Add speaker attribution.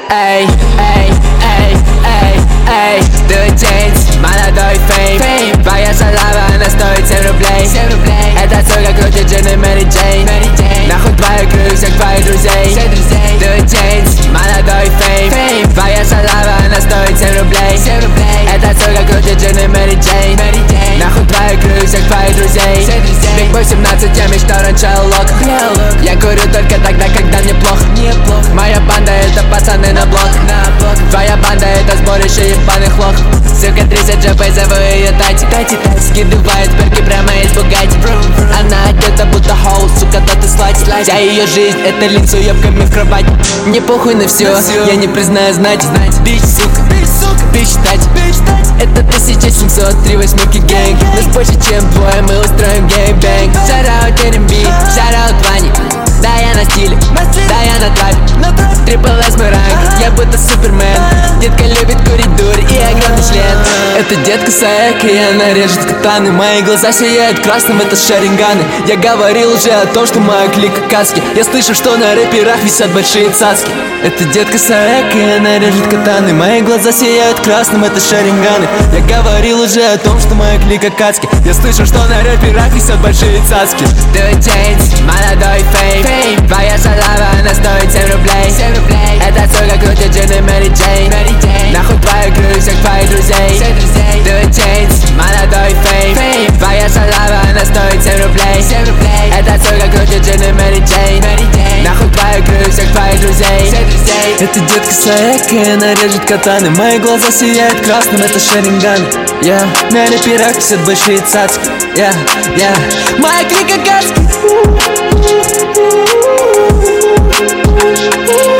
Speaker 1: Эй, эй, эй, эй, эй, The Chains, молодой фейм. Твоя шалава, она стоит 7 рублей. Эта сука крутит джины Мэри Джейн. Нахуй твою крылью всех твоих друзей. The Chains, молодой фейм. Твоя шалава, она стоит 7 рублей. Эта сука крутит джины Мэри Джейн. Нахуй твою крылью всех твоих друзей. Биг Бой 17, я мечтал раньше лок. Я курю только тогда, когда мне плохо. Моя банда это пацаны на блок. Твоя банда это сборище ебаных лох. Сука 30 ЖП, зову ее Тати. Скидывает перки прямо из Бугатти. Она одета будто хоу, сука, да ты слать. Вся ее жизнь это лицо ебками в кровать. Мне похуй на все, я не признаю знать. Бич, сука, бич тать. Это 1703 восьмерки гэнг. Нас больше чем двое, мы устроим геймбэнг. Шараут RMB, шараут Вани. Да я на стиле, да я на трапе. Трипл С мой ранг, я будто супермен. Детка любит курить дурь и огромный член. Это детка Саэка, и она режет катаны. Мои глаза сияют красным, это шаринганы. Я говорил уже о том, что моя клика каски. Я слышу, что на рэперах висят большие цацки. Это детка Саэка, и она режет катаны. Мои глаза сияют красным, это шаринганы. Я говорил уже о том, что моя клика каски. Я слышу, что на рэперах висят большие цацки. The Chains, молодой фейм. Твоя шалава, она стоит 7 рублей. Эта сука крутит джины Мэри Джейн. Нахуй твою крылью всех твоих друзей. The Chains, молодой фейм. Твоя шалава, она стоит 7 рублей. Эта сука крутит джины Мэри Джейн. Нахуй твою крылью всех твоих друзей. Это детка Саэка, и она режет катаны. Мои глаза сияют красным, это шаринганы. На рэперах висят большие цацки. Моя клика каски.